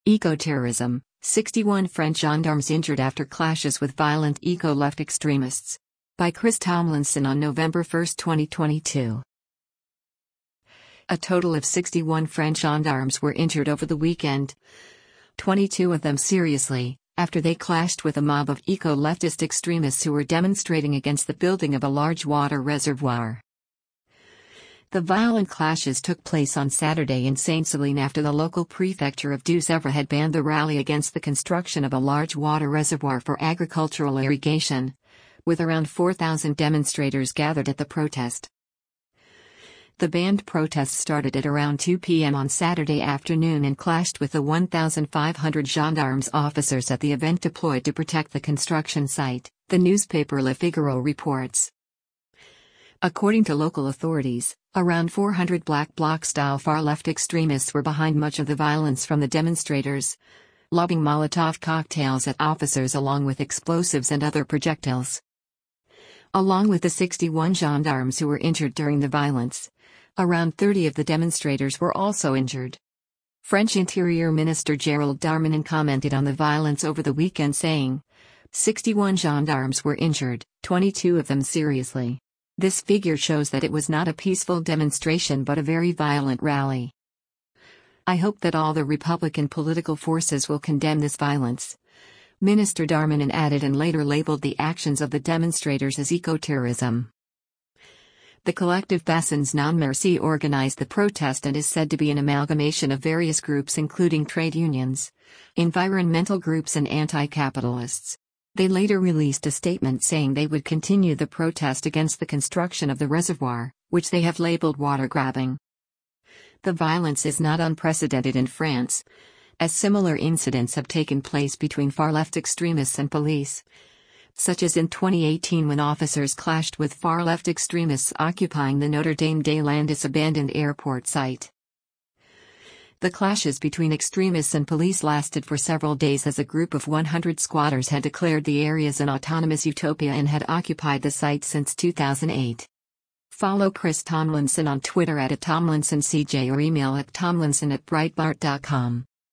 Eco-terrorism, 61 French gendarmes injured after clashes with violent eco-left extremists. By Chris Tomlinson on November 1, 2022. A total of 61 French gendarmes were injured over the weekend, 22 of them seriously, after they clashed with a mob of eco-leftist extremists who were demonstrating against the building of a large water reservoir. The violent clashes took place on Saturday in Sainte-Soline after the local prefecture of Deux-Sèvres had banned the rally against the construction of a large water reservoir for agricultural irrigation, with around 4,000 demonstrators gathered at the protest. The banned protest started at around 2 p.m. on Saturday afternoon and clashed with the 1,500 gendarmes officers at the event deployed to protect the construction site, the newspaper Le Figaro reports. According to local authorities, around 400 black bloc-style far-left extremists were behind much of the violence from the demonstrators, lobbing Molotov cocktails at officers along with explosives and other projectiles. Along with the 61 gendarmes who were injured during the violence, around 30 of the demonstrators were also injured. French Interior Minister Gérald Darmanin commented on the violence over the weekend saying, 61 gendarmes were injured, 22 of them seriously. This figure shows that it was not a peaceful demonstration but a very violent rally. I hope that all the Republican political forces will condemn this violence, Minister Darmanin added, and later labeled the actions of the demonstrators as eco-terrorism. The collective Bassins Non Merci organized the protest and is said to be an amalgamation of various groups including trade unions, environmental groups and anti-capitalists. They later released a statement saying they would continue the protest against the construction of the reservoir, which they have labeled water grabbing. The violence is not unprecedented in France, as similar incidents have taken place between far-left extremists and police, such as in 2018 when officers clashed with far-left extremists occupying the Notre-Dame-des-Landes abandoned airport site. The clashes between extremists and police lasted for several days as a group of 100 squatters had declared the areas an autonomous utopia and had occupied the site since 2008. Follow Chris Tomlinson on Twitter @TomlinsonCJ or email at tomlinson@breitbart.com.